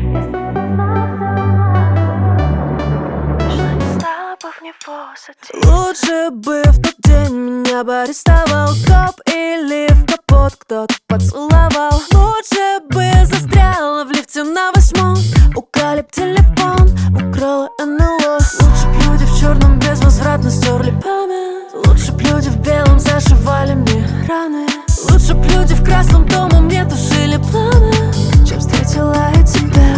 Лучше бы в тот день меня бы арестовал коп или в капот кто-то поцеловал. Лучше бы застряла в лифте на 8-м, укалип телефон, укрыла НЛО. Лучше б люди в черном безвозвратно стерли память. Лучше б люди в белом зашивали мне раны. Лучше б люди в красном дома мне тушили пламя, чем встретила я тебя.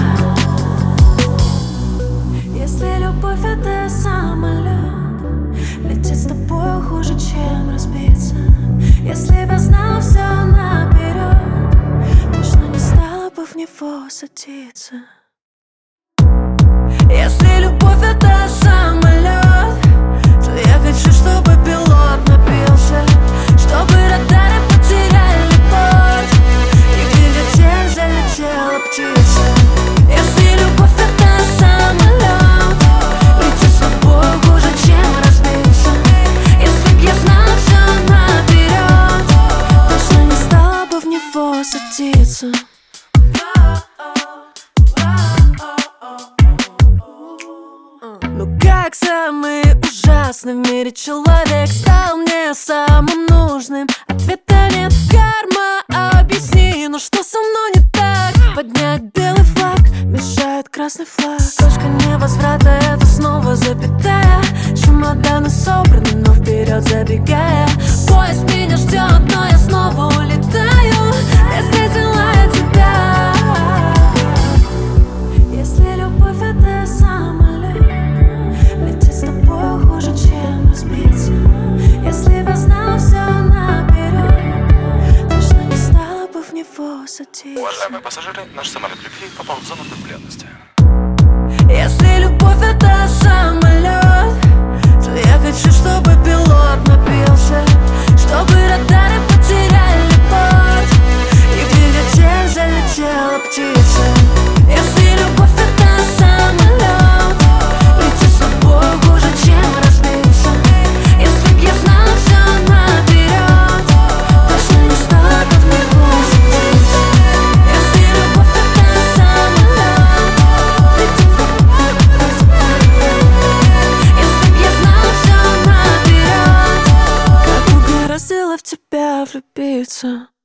Если любовь это самолет, лететь с тобой хуже, чем разбиться. Если бы знал все наперед, точно не стала бы в него садиться. Если любовь это самолет, то я хочу, чтобы пилот напился, чтобы радары потеряли борт, и где тень залетела птица. Если любовь это самолет, лететь с тобой хуже, чем разбиться. Если б я знала все наперед, точно не стала бы в него садиться. Но как самый ужасный в мире человек стал мне самым нужным? Ответа нет, карма, объясни, ну что со мной не так? Поднять белый флаг, мешает красный флаг. Точка невозврата, это снова запятая. Чемоданы собраны, но вперед забегая. Поезд меня ждет, но я снова улетаю. Я встретила я тебя. Если любовь это самолет, лететь с тобой хуже, чем разбиться. Если бы знала все наперед, точно не стала бы в него садиться. Уважаемые пассажиры, наш самолет любви попал в зону турбулентности. Если любовь это самолет, то я хочу, чтобы пилот напился, чтобы радары потеряли борт, и где тень залетела птица. Если любовь это самолет, лететь с тобой хуже, чем разбиться. Если б я знала все наперед, точно не стала бы в него садиться. Если любовь это самолет, лететь с тобой хуже. Если б я знала все наперед, как угораздило в тебя влюбиться.